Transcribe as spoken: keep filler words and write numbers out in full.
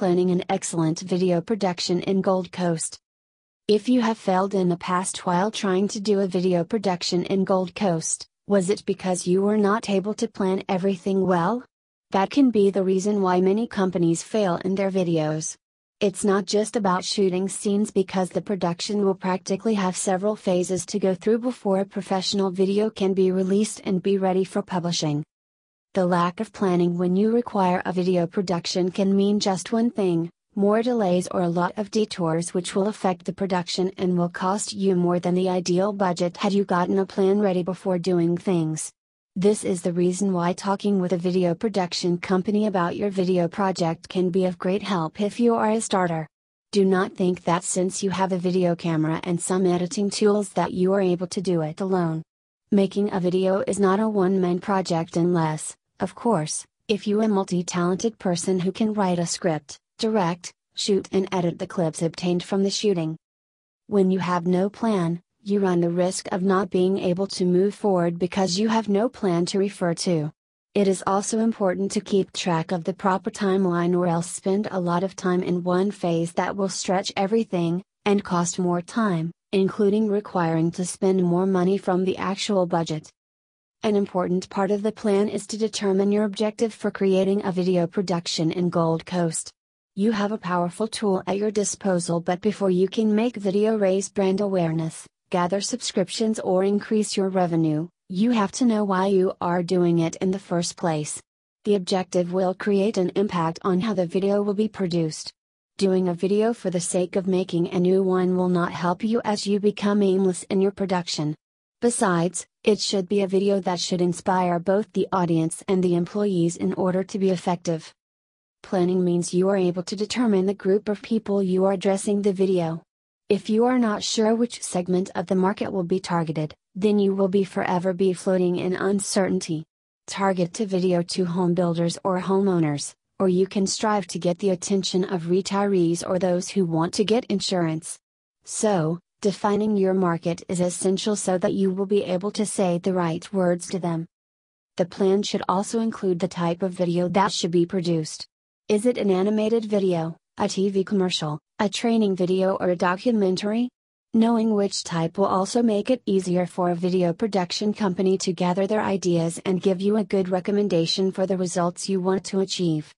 planning an excellent video production in Gold Coast. If you have failed in the past while trying to do a video production in Gold Coast, was it because you were not able to plan everything well? That can be the reason why many companies fail in their videos. It's not just about shooting scenes, because the production will practically have several phases to go through before a professional video can be released and be ready for publishing. The lack of planning when you require a video production can mean just one thing: more delays or a lot of detours, which will affect the production and will cost you more than the ideal budget had you gotten a plan ready before doing things. This is the reason why talking with a video production company about your video project can be of great help if you are a starter. Do not think that since you have a video camera and some editing tools that you are able to do it alone. Making a video is not a one-man project unless, of course, if you are a multi-talented person who can write a script, direct, shoot and edit the clips obtained from the shooting. When you have no plan, you run the risk of not being able to move forward because you have no plan to refer to. It is also important to keep track of the proper timeline, or else spend a lot of time in one phase that will stretch everything, and cost more time, including requiring to spend more money from the actual budget. An important part of the plan is to determine your objective for creating a video production in Gold Coast. You have a powerful tool at your disposal, but before you can make video raise brand awareness, gather subscriptions or increase your revenue, you have to know why you are doing it in the first place. The objective will create an impact on how the video will be produced. Doing a video for the sake of making a new one will not help you, as you become aimless in your production. Besides, it should be a video that should inspire both the audience and the employees in order to be effective. Planning means you are able to determine the group of people you are addressing the video. If you are not sure which segment of the market will be targeted, then you will be forever be floating in uncertainty. Target to video to home builders or homeowners, or you can strive to get the attention of retirees or those who want to get insurance. So, defining your market is essential so that you will be able to say the right words to them. The plan should also include the type of video that should be produced. Is it an animated video, a T V commercial, a training video, or a documentary? Knowing which type will also make it easier for a video production company to gather their ideas and give you a good recommendation for the results you want to achieve.